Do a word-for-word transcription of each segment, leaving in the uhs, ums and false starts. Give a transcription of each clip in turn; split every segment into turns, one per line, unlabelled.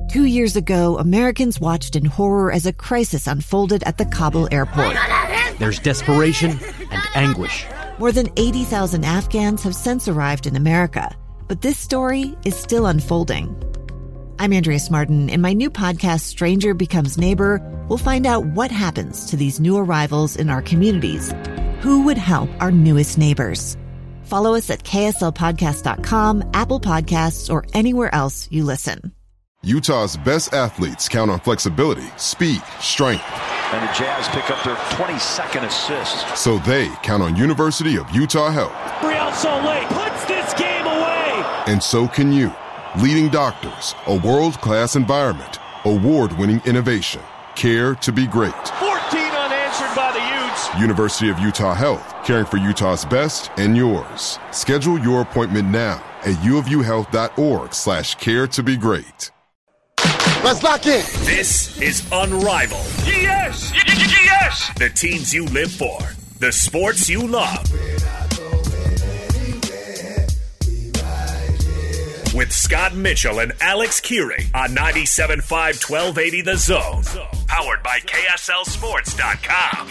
Two years ago, Americans watched in horror as a crisis unfolded at the Kabul airport.
There's desperation and anguish.
More than eighty thousand Afghans have since arrived in America, but this story is still unfolding. I'm Andrea Martin. In my new podcast, Stranger Becomes Neighbor, we'll find out what happens to these new arrivals in our communities. Who would help our newest neighbors? Follow us at K S L podcast dot com, Apple Podcasts, or anywhere else you listen.
Utah's best athletes count on flexibility, speed, strength.
And the Jazz pick up their twenty-second assist.
So they count on University of Utah Health.
Real Salt Lake puts this game away.
And so can you. Leading doctors, a world-class environment, award-winning innovation, care to be great.
fourteen unanswered by the Utes.
University of Utah Health, caring for Utah's best and yours. Schedule your appointment now at uofuhealth.org slash care to be great.
Let's lock in.
This is Unrivaled.
Yes! Yes!
The teams you live for, the sports you love. With Scott Mitchell and Alex Curie on ninety-seven point five, twelve eighty The Zone. Powered by K S L sports dot com.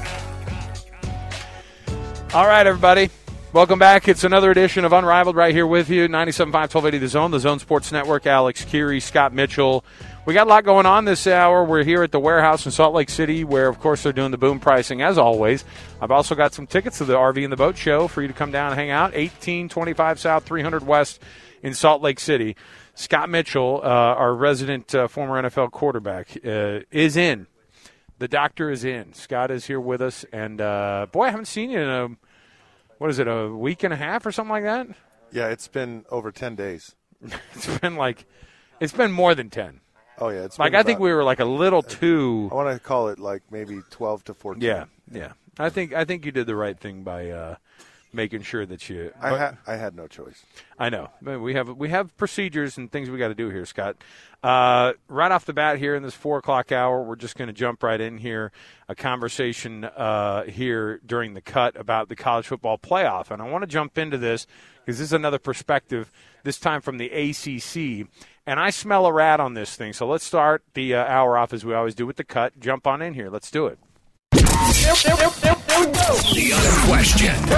All right, everybody. Welcome back. It's another edition of Unrivaled right here with you. ninety-seven point five, twelve eighty The Zone, the Zone Sports Network. Alex Curie, Scott Mitchell. We got a lot going on this hour. We're here at the warehouse in Salt Lake City where, of course, they're doing the boom pricing as always. I've also got some tickets to the R V and the Boat Show for you to come down and hang out. eighteen twenty-five South, three hundred West in Salt Lake City. Scott Mitchell, uh, our resident uh, former N F L quarterback, uh, is in. The doctor is in. Scott is here with us. And, uh, boy, I haven't seen you in a, what is it, a week and a half or something like that?
Yeah, it's been over ten days.
It's been like, it's been more than ten.
Oh, yeah. It's
like,
been
I think
about,
we were like a little too.
I want to call it like maybe twelve to fourteen.
Yeah, yeah. I think I think you did the right thing by uh, making sure that you.
I had I had no choice.
I know. But we have we have procedures and things we got to do here, Scott. Uh, right off the bat here in this four o'clock hour, we're just going to jump right in here. A conversation uh, here during the cut about the college football playoff, and I want to jump into this because this is another perspective. This time from the A C C. And I smell a rat on this thing. So let's start the uh, hour off as we always do with the cut. Jump on in here. Let's do it.
The unquestioned,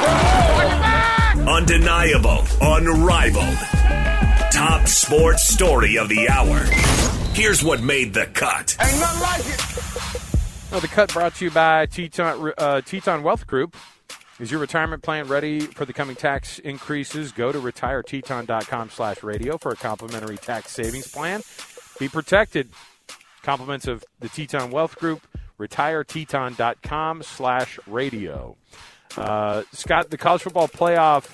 undeniable, unrivaled, top sports story of the hour. Here's what made the cut.
Ain't nothing like it.
Well, the cut brought to you by Teton, uh, Teton Wealth Group. Is your retirement plan ready for the coming tax increases? Go to retire teton dot com slash radio for a complimentary tax savings plan. Be protected. Compliments of the Teton Wealth Group. retire teton dot com slash radio. Uh, Scott, the college football playoff,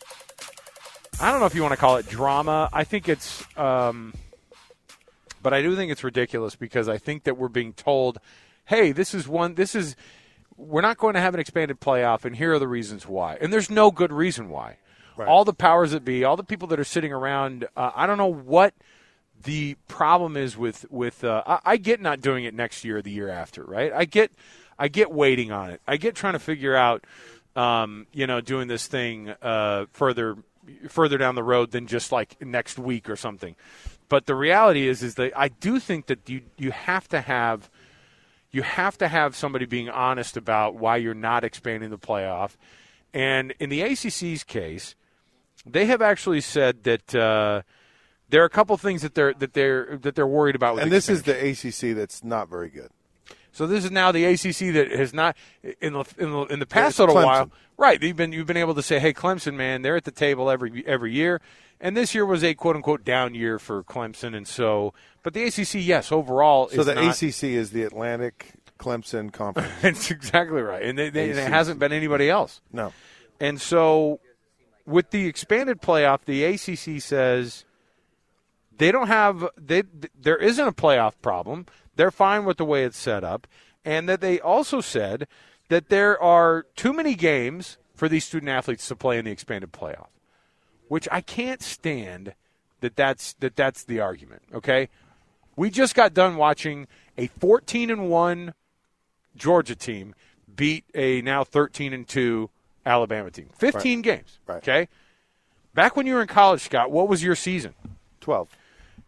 I don't know if you want to call it drama. I think it's, um, but I do think it's ridiculous because I think that we're being told, hey, this is one, this is, we're not going to have an expanded playoff, and here are the reasons why. And there's no good reason why. Right. All the powers that be, all the people that are sitting around, uh, I don't know what the problem is with, with uh, I, I get not doing it next year or the year after, right? I get I get waiting on it. I get trying to figure out, um, you know, doing this thing uh, further further down the road than just like next week or something. But the reality is, is that I do think that you you have to have – You have to have somebody being honest about why you're not expanding the playoff. And in the A C C's case, they have actually said that uh, there are a couple things that they're that they're that they're worried about. With
and this
expansion.
is the A C C that's not very good.
So this is now the A C C that has not in the in the, in the past
yeah,
little
Clemson.
while, right? You've been you've been able to say, hey, Clemson, man, they're at the table every every year. And this year was a quote-unquote down year for Clemson, and so – but the A C C, yes, overall
so
is
the
not,
A C C is the Atlantic Clemson Conference.
That's exactly right. And they, they, there hasn't been anybody else.
No.
And so with the expanded playoff, the A C C says they don't have they, – there isn't a playoff problem. They're fine with the way it's set up. And that they also said that there are too many games for these student-athletes to play in the expanded playoff. Which I can't stand that that's that that's the argument, okay? We just got done watching a fourteen and one Georgia team beat a now thirteen and two Alabama team. fifteen
right.
games,
right.
okay? Back when you were in college, Scott, what was your season?
twelve.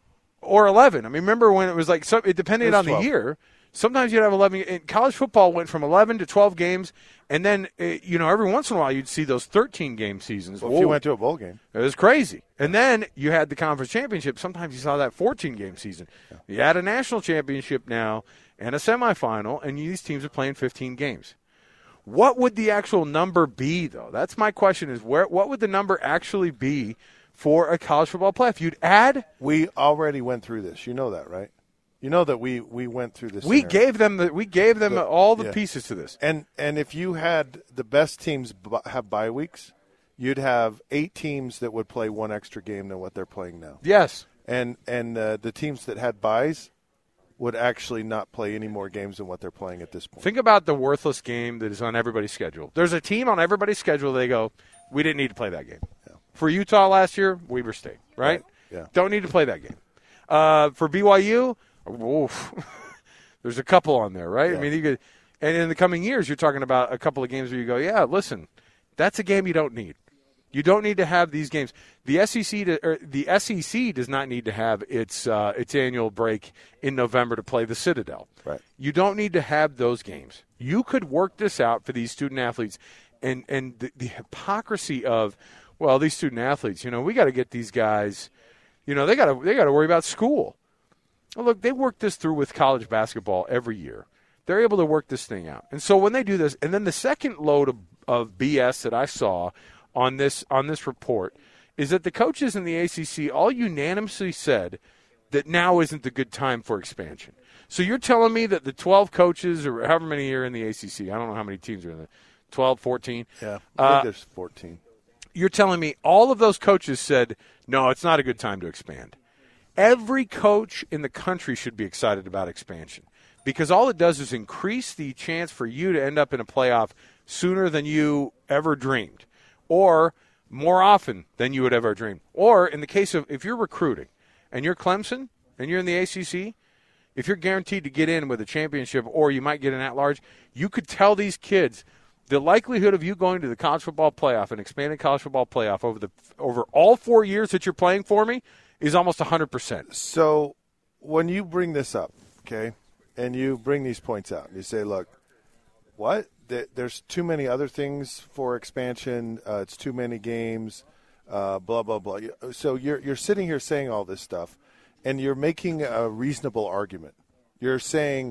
or eleven. I mean, remember when it was like, so, it depended on
twelve.
the year. Sometimes you'd have eleven. And college football went from eleven to twelve games, and then, uh, you know, every once in a while you'd see those thirteen-game seasons.
Well, if you went to a bowl game.
It was crazy. And then you had the conference championship. Sometimes you saw that fourteen-game season. Yeah. You had a national championship now and a semifinal, and these teams are playing fifteen games. What would the actual number be, though? That's my question, is where what would the number actually be for a college football playoff? You'd add?
We already went through this. You know that, right? You know that we, we went through this.
We
scenario.
gave them the, we gave them
The-
all the
yeah.
pieces to this.
And and if you had the best teams b- have bye weeks, you'd have eight teams that would play one extra game than what they're playing now.
Yes.
And and uh, the teams that had byes would actually not play any more games than what they're playing at this point.
Think about the worthless game that is on everybody's schedule. There's a team on everybody's schedule, they go, we didn't need to play that game.
Yeah.
For Utah last year, Weber State, right?
Right. Yeah.
Don't need to play that game. Uh, for B Y U, oof, there's a couple on there, right?
Yeah.
I mean, you could, and in the coming years, you're talking about a couple of games where you go, yeah, listen, that's a game you don't need. You don't need to have these games. The S E C to, or the S E C does not need to have its uh, its annual break in November to play the Citadel.
Right.
You don't need to have those games. You could work this out for these student athletes, and and the, the hypocrisy of, well, these student athletes, you know, we got to get these guys, you know, they got to they got to worry about school. Well, look, they work this through with college basketball every year. They're able to work this thing out, and so when they do this, and then the second load of, of B S that I saw on this on this report is that the coaches in the A C C all unanimously said that now isn't the good time for expansion. So you're telling me that the twelve coaches, or however many are in the A C C, I don't know how many teams are in there, twelve, fourteen?
Yeah, I think
uh,
there's fourteen.
You're telling me all of those coaches said, no, it's not a good time to expand. Every coach in the country should be excited about expansion, because all it does is increase the chance for you to end up in a playoff sooner than you ever dreamed, or more often than you would ever dream. Or in the case of, if you're recruiting and you're Clemson and you're in the A C C, if you're guaranteed to get in with a championship, or you might get an at-large, you could tell these kids the likelihood of you going to the college football playoff, an expanded college football playoff over the over all four years that you're playing for me, is almost one hundred percent.
So when you bring this up, okay, and you bring these points out, you say, look, what? There's too many other things for expansion. Uh, it's too many games, uh, blah, blah, blah. So you're you're sitting here saying all this stuff, and you're making a reasonable argument. You're saying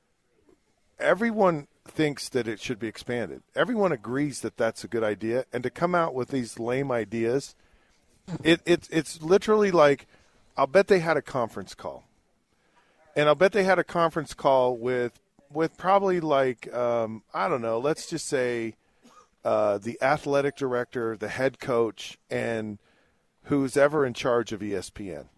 everyone thinks that it should be expanded. Everyone agrees that that's a good idea. And to come out with these lame ideas, it, it it's literally like, I'll bet they had a conference call. And I'll bet they had a conference call with with probably like, um, I don't know, let's just say uh, the athletic director, the head coach, and who's ever in charge of E S P N.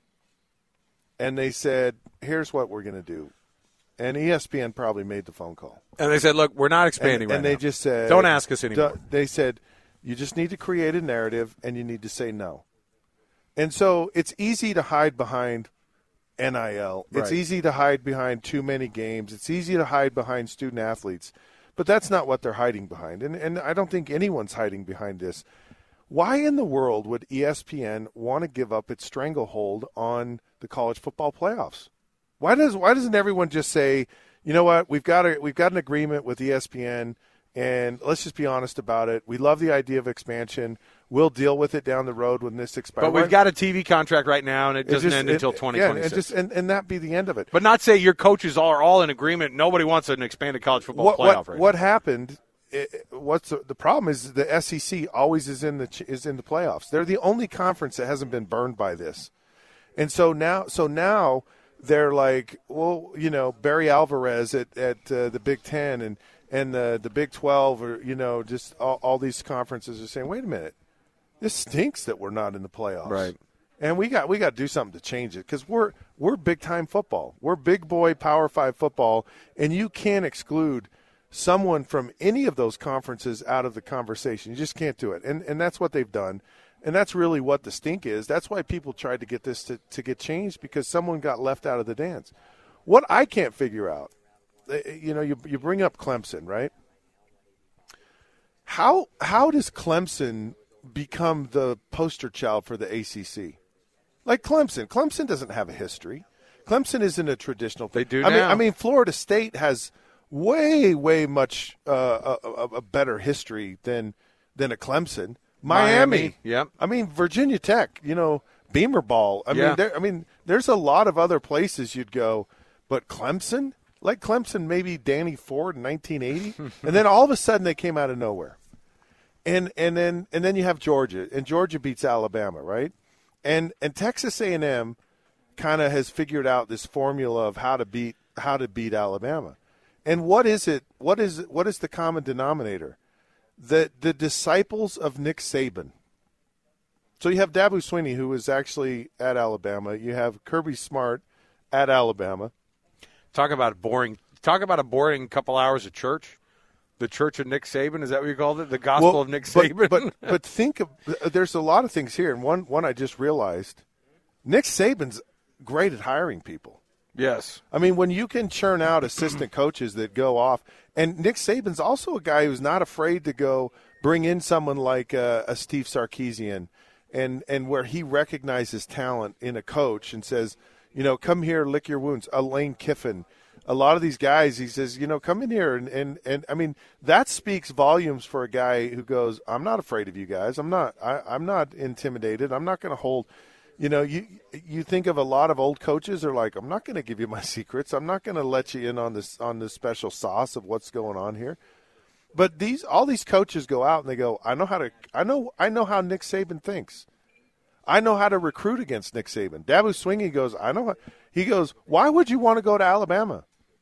And they said, here's what we're going to do. And E S P N probably made the phone call.
And they said, look, we're not expanding
and,
right
and they
now.
just said,
don't ask us anymore.
They said, you just need to create a narrative and you need to say no. And so it's easy to hide behind N I L. It's
Right.
easy to hide behind too many games. It's easy to hide behind student athletes. But that's not what they're hiding behind. And, and I don't think anyone's hiding behind this. Why in the world would E S P N want to give up its stranglehold on the college football playoffs? Why does why doesn't everyone just say, you know what, we've got a we've got an agreement with E S P N, and let's just be honest about it. We love the idea of expansion. We'll deal with it down the road when this expires.
But we've got a T V contract right now, and it
It
doesn't
just-
end
it-
until twenty
yeah,
twenty-six.
and just and, and that be the end of it.
But not say your coaches are all in agreement. Nobody wants an expanded college football
what
playoff
what,
right
what
now.
happened? It, what's the, the problem is the S E C always is in the ch- is in the playoffs. They're the only conference that hasn't been burned by this, and so now so now they're like, well, you know, Barry Alvarez at at uh, the Big Ten and and the the Big twelve, or you know, just all, all these conferences are saying, wait a minute, this stinks that we're not in the playoffs,
Right.
And we got we got to do something to change it, because we're we're big time football, we're big boy Power Five football, and you can't exclude someone from any of those conferences out of the conversation. You just can't do it. And and that's what they've done. And that's really what the stink is. That's why people tried to get this to, to get changed, because someone got left out of the dance. What I can't figure out, you know, you you bring up Clemson, right? How how does Clemson become the poster child for the A C C? Like Clemson. Clemson doesn't have a history. Clemson isn't a traditional.
They do
I
now.
mean, I mean, Florida State has way, way much uh, a, a, a better history than than a Clemson. Miami.
Miami, yep.
I mean, Virginia Tech. You know, Beamer Ball. I
Yeah.
mean, there, I mean, there's a lot of other places you'd go, but Clemson, like Clemson, maybe Danny Ford in nineteen eighty, and then all of a sudden they came out of nowhere, and and then and then you have Georgia, and Georgia beats Alabama, right? And and Texas A and M kind of has figured out this formula of how to beat how to beat Alabama. And what is it? What is what is the common denominator? The the disciples of Nick Saban. So you have Dabo Swinney, who was actually at Alabama. You have Kirby Smart at Alabama.
Talk about boring. Talk about a boring couple hours of church. The Church of Nick Saban, is that what you called it? The Gospel
Well,
of Nick
but,
Saban.
But but think of there's a lot of things here, and one one I just realized. Nick Saban's great at hiring people.
Yes.
I mean, when you can churn out assistant coaches that go off, and Nick Saban's also a guy who's not afraid to go bring in someone like uh, a Steve Sarkisian, and and where he recognizes talent in a coach and says, you know, come here, lick your wounds. A Lane Kiffin, a lot of these guys, he says, you know, come in here, and and and I mean, that speaks volumes for a guy who goes, I'm not afraid of you guys. I'm not. I, I'm not intimidated. I'm not going to hold. You know, you you think of a lot of old coaches are like, I'm not going to give you my secrets. I'm not going to let you in on this on this special sauce of what's going on here. But these all these coaches go out and they go, I know how to I know I know how Nick Saban thinks. I know how to recruit against Nick Saban. Dabo Swinney goes, I know how, he goes, why would you want to go to Alabama?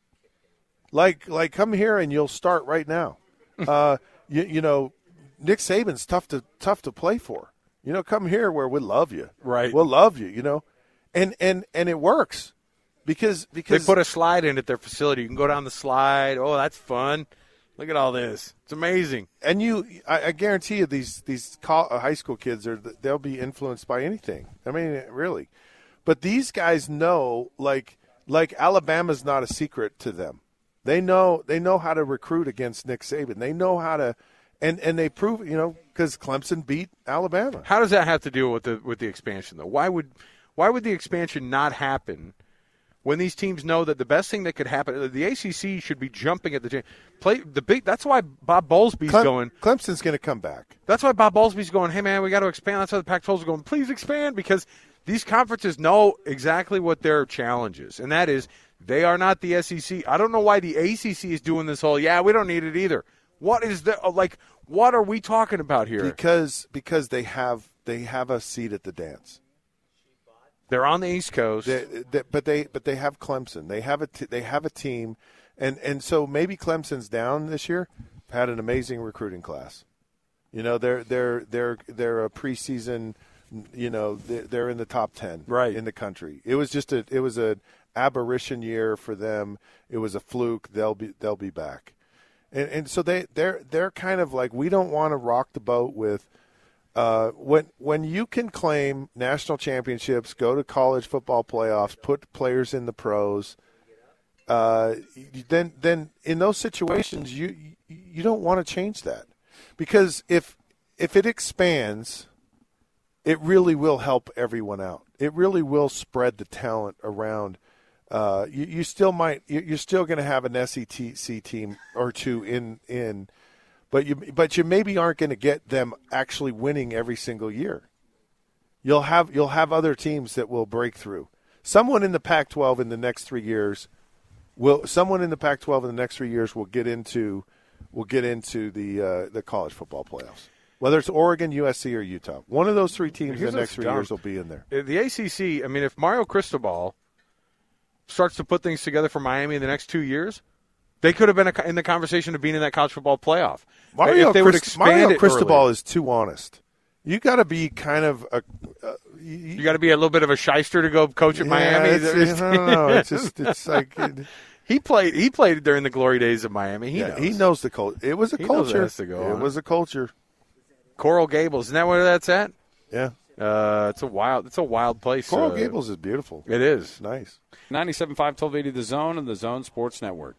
Like like come here and you'll start right now. uh, you, you know, Nick Saban's tough to tough to play for. You know, come here where we love you.
Right.
We'll love you, you know. And and and it works. Because because
they put a slide in at their facility. You can go down the slide. Oh, that's fun. Look at all this. It's amazing.
And you I, I guarantee you these these call, uh, high school kids are they'll be influenced by anything. I mean, really. But these guys know like like Alabama's not a secret to them. They know they know how to recruit against Nick Saban. They know how to And and they prove, you know, because Clemson beat Alabama.
How does that have to do with the with the expansion, though? Why would why would the expansion not happen when these teams know that the best thing that could happen? The A C C should be jumping at the play. The big. That's why Bob Bowlesby's
Clem,
going.
Clemson's going to come back.
That's why Bob Bowlesby's going. Hey man, we got to expand. That's why the Pac twelve is going. Please expand, because these conferences know exactly what their challenge is, and that is they are not the S E C. I don't know why the A C C is doing this whole. Yeah, we don't need it either. What is the like? What are we talking about here?
Because because they have they have a seat at the dance.
They're on the East Coast,
they, they, but they but they have Clemson. They have a t- they have a team, and, and so maybe Clemson's down this year. Had an amazing recruiting class. You know, they're they're they're they're a preseason. You know, they're, they're in the top ten
right
in the country. It was just a it was an aberration year for them. It was a fluke. They'll be they'll be back. And, and so they they're they're kind of like, we don't want to rock the boat with uh, when when you can claim national championships, go to college football playoffs, put players in the pros. Uh, then then in those situations you you don't want to change that, because if if it expands, it really will help everyone out. It really will spread the talent around. Uh, you, you still might. You're still going to have an S E C team or two in in, but you but you maybe aren't going to get them actually winning every single year. You'll have you'll have other teams that will break through. Someone in the Pac twelve in the next three years will. Someone in the Pac twelve in the next three years will get into will get into the uh, the college football playoffs. Whether it's Oregon, U S C, or Utah, one of those three teams in the next three years will be in there.
The A C C. I mean, if Mario Cristobal starts to put things together for Miami in the next two years, they could have been in the conversation of being in that college football playoff.
Mario,
if they would
Christ,
expand
Mario
it
Cristobal
earlier.
is too honest. You got to be kind of a. Uh, you,
you got to be a little bit of a shyster to go coach at
yeah,
Miami.
It's, I don't know. It's just it's like it,
he played. He played during the glory days of Miami. He
yeah,
knows.
he knows the culture. It was a
he knows
culture.
it has to go
it
on.
was a culture.
Coral Gables, isn't that where that's at?
Yeah.
Uh, it's a wild. It's a wild place.
Coral
uh,
Gables is beautiful.
It is
it's nice.
ninety-seven point five, twelve eighty The Zone and the Zone Sports Network.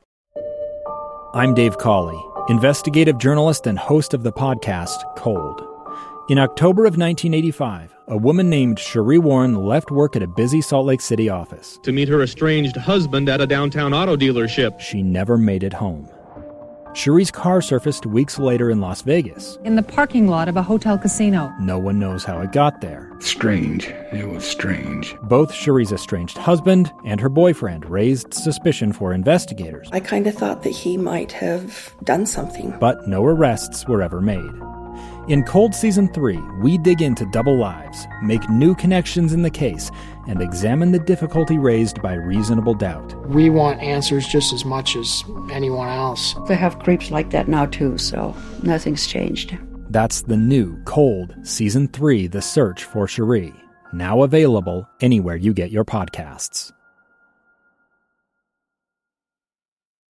I'm Dave Cawley, investigative journalist and host of the podcast Cold. In October of nineteen eighty-five, a woman named Cherie Warren left work at a busy Salt Lake City office
to meet her estranged husband at a downtown auto dealership.
She never made it home. Cherie's car surfaced weeks later in Las Vegas.
In the parking lot of a hotel casino.
No one knows how it got there.
Strange. It was strange.
Both Cherie's estranged husband and her boyfriend raised suspicion for investigators.
I kind of thought that he might have done something.
But no arrests were ever made. In Cold Season three, we dig into double lives, make new connections in the case, and examine the difficulty raised by reasonable doubt.
We want answers just as much as anyone else.
They have creeps like that now, too, so nothing's changed.
That's the new Cold Season three, The Search for Cherie, now available anywhere you get your podcasts.